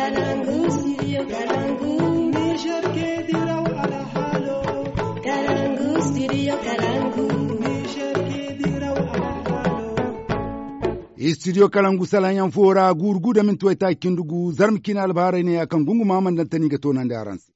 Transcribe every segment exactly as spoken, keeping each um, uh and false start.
Kalangu, studio Kalangu. Niger ke diraw ala halo. Kalangu, studio Kalangu. Niger ke diraw ala halo. Studio Kalangu salanyan fora gurgu da min tuwaita kindugu zarmkin albahare ne akan gungu maman dan tani ga tonan da aransi.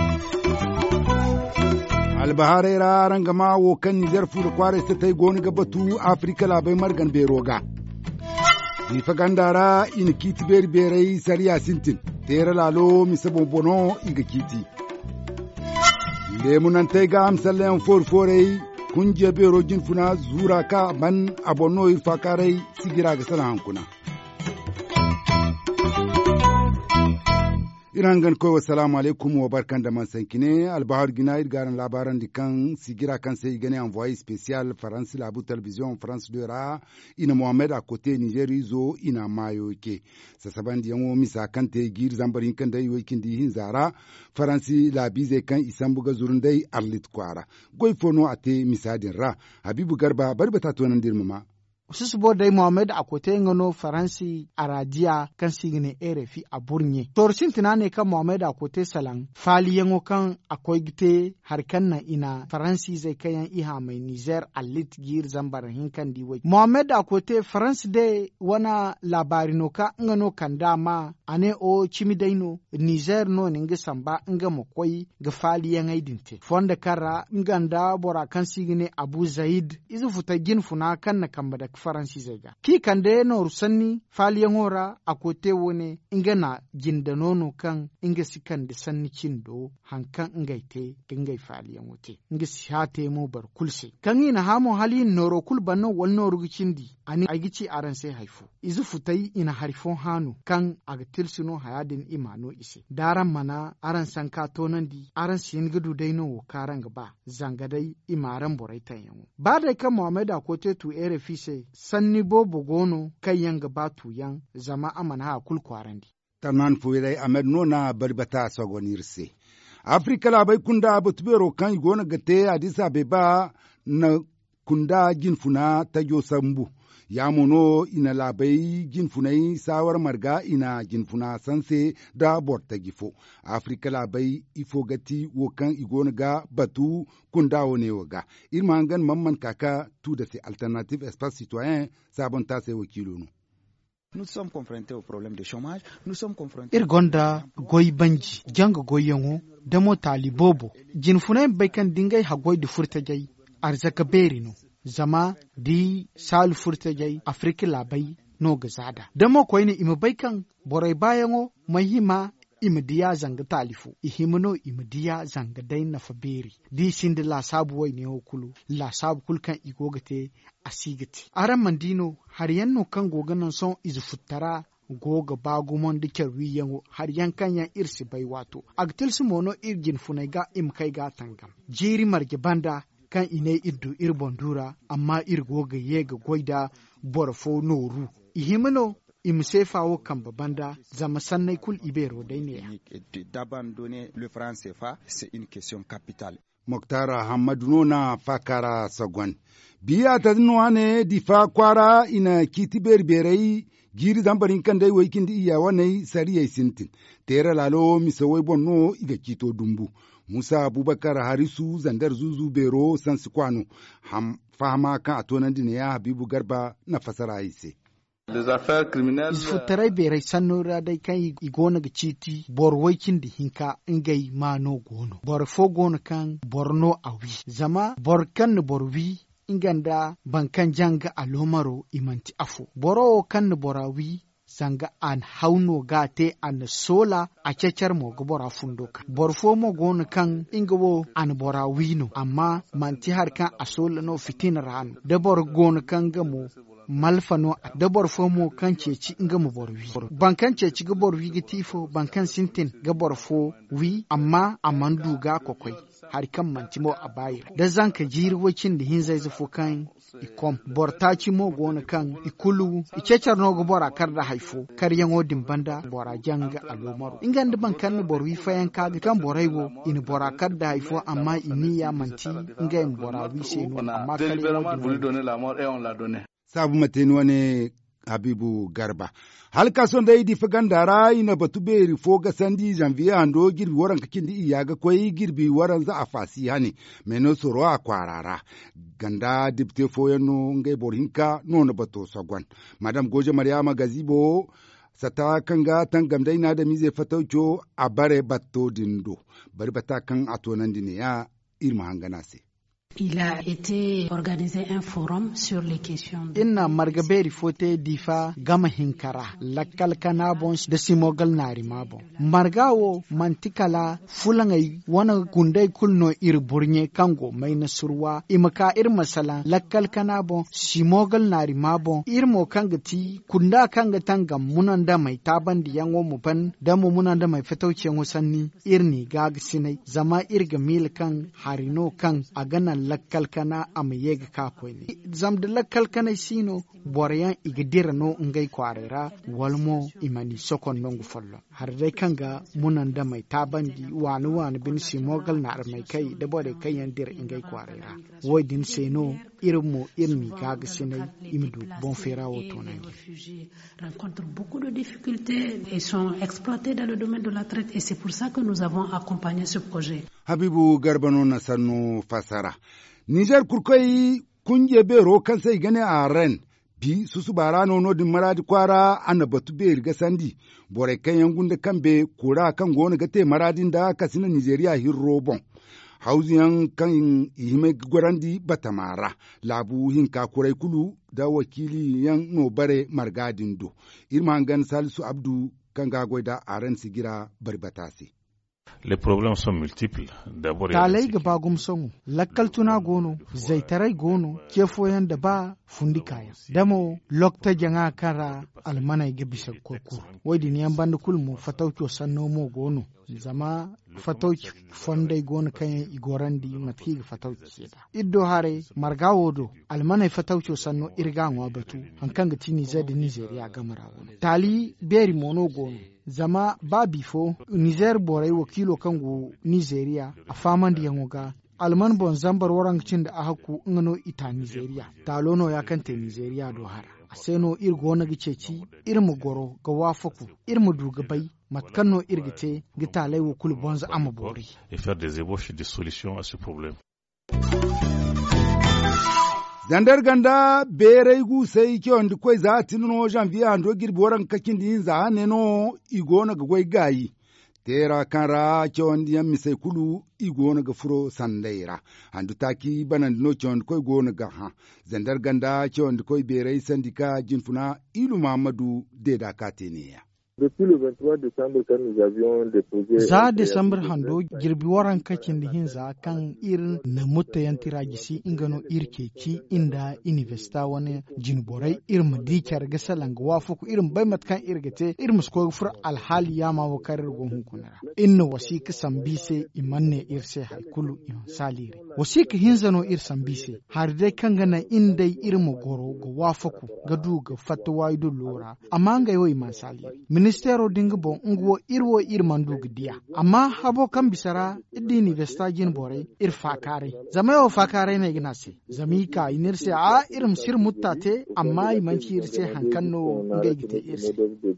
Albahare ra rangama wo kan Niger fu da kware ta tai goni ga batu Afrika labai margan beroga. Ifa gandara in kiti beri berei sariya sintin tere lalo misabo bono iga kiti. Lemunan tai ga amsalayan forforei kunje bero jin funa zura ka ban abono irfa karai sigira ga sana hankuna. Irangan kowa salamu alaikum wa barkan da man sankine albahar gina irgaran labaran dikan sigira kan sai gane envoyé spécial France Labu Television France deux ra ina Mohamed à côté Niger izo ina mayo ke sasaban di yanwo misa kan te gir zambarin kan dai wekin di hin zara France Labi zai kan isan buga zurun dai arlit kwara goy fono ate misadin ra Habibu Garba barbata tonan dirmama Susubo dai Mohamed a kote ngano Faransi a radiya kan sigine R F I a Burnye. Torsin tunane kan Mohamed a kote salan fali yango kan akwai gite harkan na ina Faransi zai kayan iha mai Niger alit gir zambar hinkan diwai. Mohamed a kote Faransi dai wana labari no ka ngano kan dama ane o chimi daino Niger no ninga samba nga mokwai ga fali yangai dinte. Fonda kara nganda bora kan sigine Abu Zaid izu futa gin funa kan na kamba da Faransi zaiga. Ki kande no rusanni faliyan hora a kote wone inga na ginda nono kan inga sikan da sanni do hankan ingaite ingai faliyan wote. Inga si hate mo bar kulse. Kan ina hamo hali noro kul banno wal noro gicindi ani agici aran sai haifu. Izu futai ina harifon hanu kan agatil suno hayadin imano ise. Daran mana aran sanka tonandi aran sin gudu daino wo karan gaba zangadai imaran boraitan yawo. Ba da kan Muhammad a kote tu ere fise sanni bobo gono kan yanga batu yan zama amana ha kul kwarandi. Tanan fuirai Ahmed nona barbata sogonirse. Afrika labai kunda butubero kan gona gate Addis Abeba na kunda jinfuna ta yosambu. Ya mono ina labai jinfunai sawar marga ina jinfuna sanse da borta gifo. Afrika labai ifo gati wokan igona ga batu kunda wone waga. Irma hangan mamman kaka tu da se alternative espace citoyen sabon ta sai wakilo no. Nous sommes confrontés au problème de chômage, nous sommes confrontés Irgonda goy banji janga goyengo demo talibobo jinfunai baikan dingai hagoy di furta jai arzaka berino zama di sal furta jai Afrika labai no gazada demo koyni ima baikan borai bayango mahima imdiya zanga talifu ihimno imdiya zanga dai na faberi di sinde la sabu wai ne hokulu la sabu kulkan igogate asigati aran mandino har yanno kan goganan son izufuttara goga bagumon dike wiyango har yankan yan irsi bai wato agtil su mono irgin funai ga imkai ga tangam jiri marge banda kan ine iddu irbondura amma irgoga yega goida borfo noru ihimno imse fawo kan babanda zama sannai kul ibero dai ne d'abandonner le franc C F A c'est une question capitale. Moktara Hamadu nona fakara sagwan biya ta nuwane difa kwara ina kiti berberei giri zambarin kan dai waikin di iya wanai sariyai sintin tere lalo misawai bonno iga kito dumbu Musa Abubakar Harisu zandar zuzu bero sansi kwano ham fahama kan atonan dine ya Habibu Garba na fasara ise. Isfutarai berai sanora dai kan igona ga citi borwaikin da hinka ingai mano gono bor fo gono kan borno awi zama bor kan borwi inganda bankan janga alomaro imanti afo boro kan borawi zanga an hauno gate an sola a cecar mo gobora fundoka borfo mo gono kan ingabo an bora wino amma manti har kan a sola no fitin ranu da bor gono kan gamo malfano da borfo mo kan ceci ingamo borwi bankan ceci ga borwi ga tifo bankan sintin ga borfo wi amma amandu ga kokoi har kan manti mo a bayir da zanka jiri wakin da hin zai zufo kan ikom bortaci mo gona kan ikulu icecar no go bora kar da haifo kar yango dimbanda bora janga alomaro inganda ban kan borwi fayan ka kan boraiwo in bora kar da haifo amma ini ya manti inga in bora wi se no amma kar yango sabu mateni wane Habibu Garba. Halka son da idi fagandara ina batu beri foga sandi janvier ando girbi waran kakin di iyaga koyi girbi waran za a fasi hani meno soro a kwarara. Ganda dipte foyano ngai borhinka nono bato sagwan. Madam Goje Mariama Gazibo sata kanga tangamdai na da mize fataucho a bare batto dindo. Bari bata kan atonan dine ya irma hangana se. Il a été organisé un forum sur les questions de... Inna margaberi fote difa gama hinkara lakkal kana bon da simogal nari mabo margawo mantikala fulangai wana gundai kulno ir burnye kango mai nasurwa imaka ir masala lakkal kana bon simogal nari mabo ir mo kangati kunda kanga tanga munanda mai taban di yango mupan da mu munanda mai fatauce musanni irni gag sinai zama irga mil kan harino kan agana lakkal kana am yega ka koyni zam de lakkal kana sino boryan igidira no ngai kwarera walmo imani sokon nongu follo har dai kanga munan da mai tabandi wani wani bin simogal na ar mai kai da bode kai yan dir ngai kwarera woy din seno irmo irmi kaga sinai imdu bon fera woto nan rencontrent beaucoup de difficultés et sont exploités dans le domaine de la traite et c'est pour ça que nous avons accompagné ce projet. Habibu Garbano Nasanu Fasara Niger kurkai kunje bero kan sai gane a ren bi susu barano no din maradi kwara ana batu be riga sandi bore kan yangunda kambe kura kan gona gate maradin da kasina Nigeria hirro bon hausiyan kan ihime gorandi batamara labu hinka kurai kulu da wakili yan no bare margadin do irman gan Salisu Abdu kan ga goida a ren sigira barbatasi. Les problèmes sont multiples. D'abord, talai ga bagum songu lakkal tuna gono zaitarai gono kefoyan da ba fundi kaya damo lokta janga kara almana ga bisa kurkur wadi ni an banda kulmu fatauki sanno mo gono zama fatauki fondai gono kan igorandi matki ga fatauki seda iddo hare margawodo almana fatauki sanno irga ngwa batu hankan ga tini zadi Nigeria gamara gono tali beri mono gono zama ba bifo Niger borai wakilo kango Nigeria a faman da yangoga alman bon zambar warancin da ahaku ngano ita Nigeria talono ya kante Nigeria do hara aseno irgo na giceci irmu goro ga wafaku irmu dugabai matkanno irgite gitalai wakul bonza amabori et faire des ébauches de solutions à ce problème. Zandar ganda bere gu sai kyon di koi za tinno janvier ando girbi waran kakin din za ne no igona ga goi gayi tera kanra kyon di yammi sai kulu igona ga furo sandaira andu taki banan no kyon koi gona ga ha zandar ganda kyon di koi bere sandika jinfuna ilu Muhammadu de da kateniya. Depuis le vingt-trois décembre, quand nous avions déposé... Za Décembre hando girbi waran kakin da hinza kan irin na mutta yantira gisi ingano irke ci inda investa wani jinborai irin madikar gasa langa wafuku irin bai matkan irgate irin musko fur alhali ya ma wakarar gon hukunara. Inna wasika sambise imanne irse haikulu iman salire. Wasika hinzano ir sambise har dai kan gana indai irin goro ga wafuku ga du ga fatawa idu lora amma ga yo iman salire. Ministero dinga bon ngwo irwo irmandu gdiya amma habo kan bisara iddi universita jin bore ir fakare zama yo fakare ne gina se zami ka inirse a irim sir muttate amma imanci irse hankanno ngai gite irse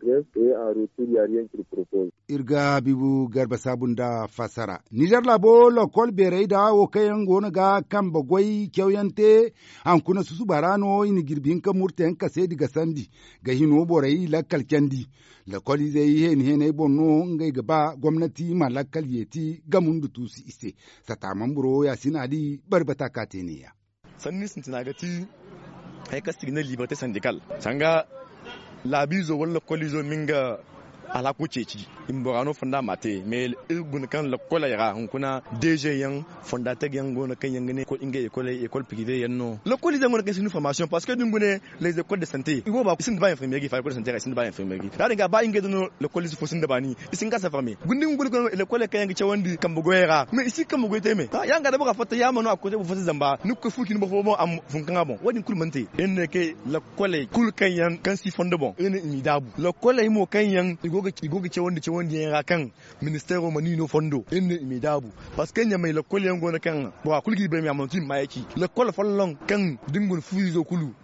irga bibu garba sabunda fasara Niger labo lokol bere da o kayan gona ga kan bagwai kyauyante an kuna susu barano ini girbin ka murten ka sai diga sandi ga hino bore la kalkendi la koli zai hen hen bonno ngai gaba gwamnati malakal yeti gamun da tusi ise sataman buro ya sinadi barbata kateniya sanni sun tinagati ay kastig na liberté syndicale sanga labizo wala kolizo minga ala ko ceci imborano fonda mate mais ilgun kan la kola yara hunkuna D G yang fondateur yang gona kan yang ne ko inga école école privée yanno le colis yang gona kan une formation parce que dungune les écoles de santé iwo ba sin ba infirmière fa école de santé sin ba infirmière da dinga ba inga dono le colis fo sin da bani isin ka sa formé gundin gune ko école kan yang cewandi kan bugo yara mais ici kan bugo teme yanga da buga fata yama no akote bu fata zamba nukko fuki no bo am funkan bon wadin kul mante enne ke le colis kul kan yang kan si fonde bon ene mi dabu le colis mo kan yang igoga igoga cewandi cewandi yara kan ministero manino fondo enne mi dabu parce que nyamay le colis yang gona kan bo kulgi be mi amonti mayeki le colis fallon kan dingul fuizo kulu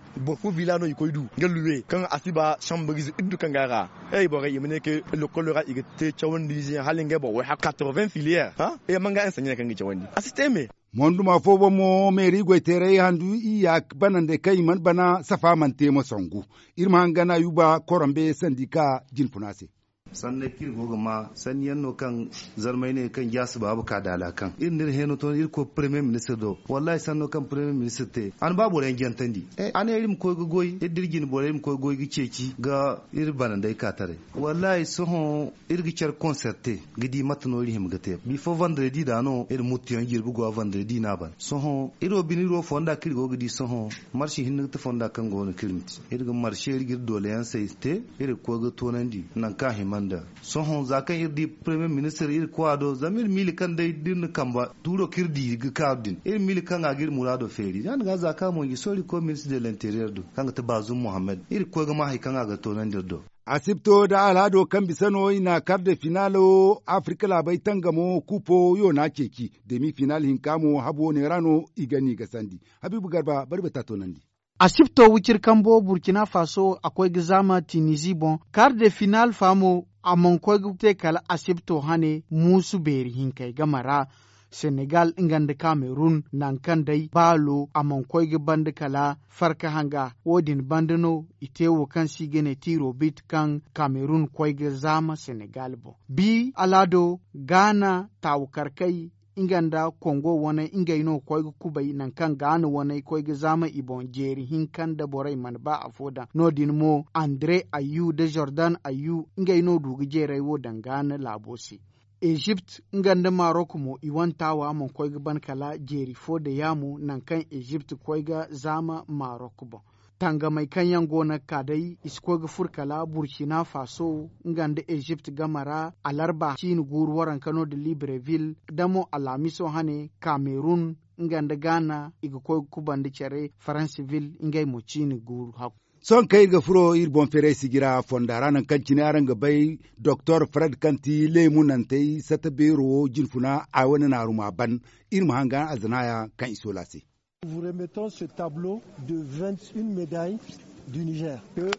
bon fu vilano ikoidu galuwe kan asiba chambriz iddu kan gara eh bo ray yemene ke le kolora igete chawandi halinge bo wa quatre-vingts filières ha e manga enseigne kan chawandi asisteme monduma fobo mo meri goitere handu iyak banande kai man bana safa man tema songu irma hangana yuba korambe sandika jinfunase sanne kirgo ma san yanno kan zarmai ne kan yasu babu kadala kan irin ne heno to ir ko premier minister do wallahi sanno kan premier minister te an babu ran gentandi eh an irim ko goy e dirgin bo irim ko goy giceci ga ir banan dai katare wallahi so ho ir gicer concerte gidi matno ri him gate before vendredi da no ir mutiyan girbu go vendredi na ban so ho iro biniro fonda kirgo gidi so ho marshi hin ta fonda kan go no kirmiti ir ga marshi ir gir dole yan sai te ir ko ga tonandi nan ka hima da sohon zakan irdi premier minister ir kwado zamir mili kan dai din kamba turo kirdi ga kardin ir mili kan agir murado feri dan ga zaka mo yi sori ko minister de l'interieur do kan ta bazum muhammad ir ko ga mai kan aga to nan dirdo asibto da alhado kan bisano ina karde finalo afrika labai tangamo kupo yo na keki demi final hinkamo habo ne rano igani ga sandi habibu garba barbata to nandi asibto wukir kambo burkina faso akwai gizama tunisi bon quart de final famo amon koy gute kala asibto hane musu beri hinkai gamara senegal ingande cameroon nan kan dai balo amon koy bande kala farka hanga wodin bandano itewo kan sigene tiro bit kan cameroon koy zama senegal bo bi alado ghana tawkarkai inganda Congo wane ingaino koyga kubai nan kan gana wane koyga zama ibon jeri hinkan da borai man ba afoda nodin mo Andre Ayu de Jordan Ayu ingaino dugu jerai wo dangana labosi Egypt inganda Morocco mo iwantawa mon koyga ban kala jeri fo da yamu nan kan Egypt koyga zama Morocco bo tanga mai kanyan gona kadai iskoga furkala Burkina Faso ngande Egypt gamara alarba chin gur waran kano de Libreville damo alamiso hane Cameroon ngande Ghana iga koy kubande chere Franceville ingay mo chin gur hak son kai ga furo ir bon fere sigira fondara nan kancine aranga bay docteur Fred Kanti lemu nan tay sata bero jinfuna a wani naruma ban ir mahanga aznaya kan isolase. Vous remettons ce tableau de vingt et une médailles du Niger. Que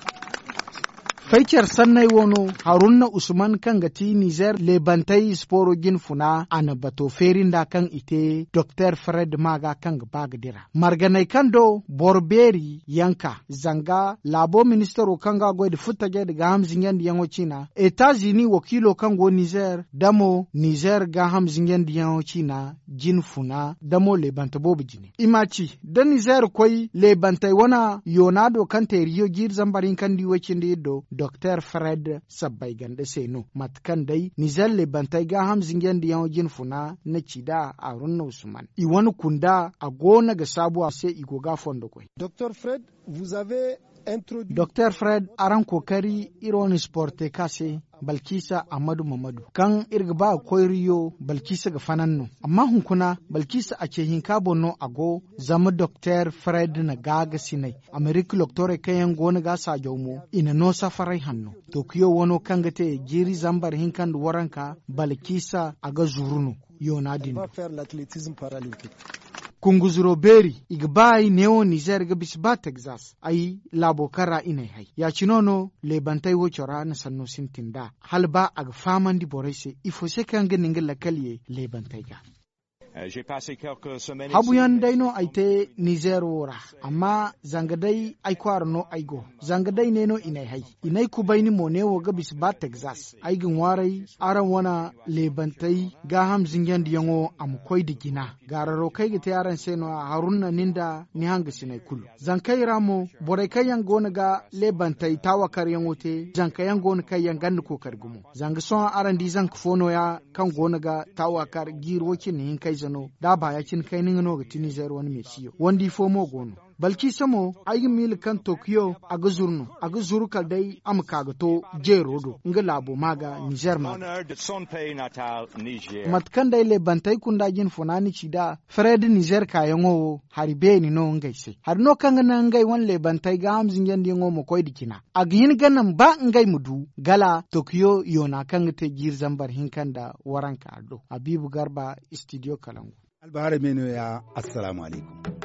Faicer sannai wono Haruna Usman kan gati Niger lebantai sporo gin funa ana bato ferin da kan ite Docteur Fred Maga kan bagdira. Marganai kando Borberi yanka zanga labo ministero kan ga goy da futage daga hamzin yan yango China. Etazini wakilo kan go Niger damo Niger ga hamzin yan yango China jin funa damo lebanta bobu jini. Imaci da Niger koy lebantai wana Yonado kan teriyo gir zambarin kan diwacin da do Docteur Fred Sabbai gande seno matkan dai Nizalle bantai ga hamzin yanda yawo jin funa na cida a runna Usman i wani kunda a gona ga sabuwa sai igoga fondo koi Docteur Fred vous avez introduit Docteur Fred aran kokari iron sporte kase Balkisa Amadu Mamadu kan irgba koiriyo Balkisa ga fananno amma hunkuna Balkisa a cehin kabono ago zama Docteur Fred na gaga sinai America Doctor kayan gona ga sa jawmo ina no safarai hanno to kiyo wono kangate giri zambar hinkan waranka Balkisa aga zuruno yonadin va faire l'athlétisme paralympique. Kunguzuro beri igbai neo Niger ga bisba Texas ai labo kara inai hai ya chinono le bantai wo chora na sanno sintinda halba ag famandi borese ifo se kan ga ningala kalye le bantai ga habu yan daino aite Niger wora amma zangadai ai kwarno aigo zangadai neno inai hai inai kubaini monewo ga bisba Texas ai gin warai aran wana lebantai ga hamzin yandi yango am koi digina gararo kai ga tayaran seno harunna ninda ni hanga sinai kulu zankai ramo borai kai yan gona ga lebantai tawakar yango te zankai yan gona kai yan gandu ko kargumo zanga son aran di zank fono ya kan gona ga tawakar girwo kin hin kai zano da ba ya kin kai ningo ga Niger wani mai ciyo wandi fomo gono balki samo ayi mil kan Tokyo aga zurno aga zuru kal dai am kaga to jerodo nga labo maga Niger ma matkan dai le bantai kunda jin funani cida Fred Niger kayango haribe ni no ngaise har no kan nan ngai wan le bantai ga hamzin yandi ngo mo koy dikina agin ganan ba ngai mudu gala Tokyo yona kan te gir zambar hinkan da waranka ado Habibu Garba studio Kalangu albahar meno ya assalamu alaikum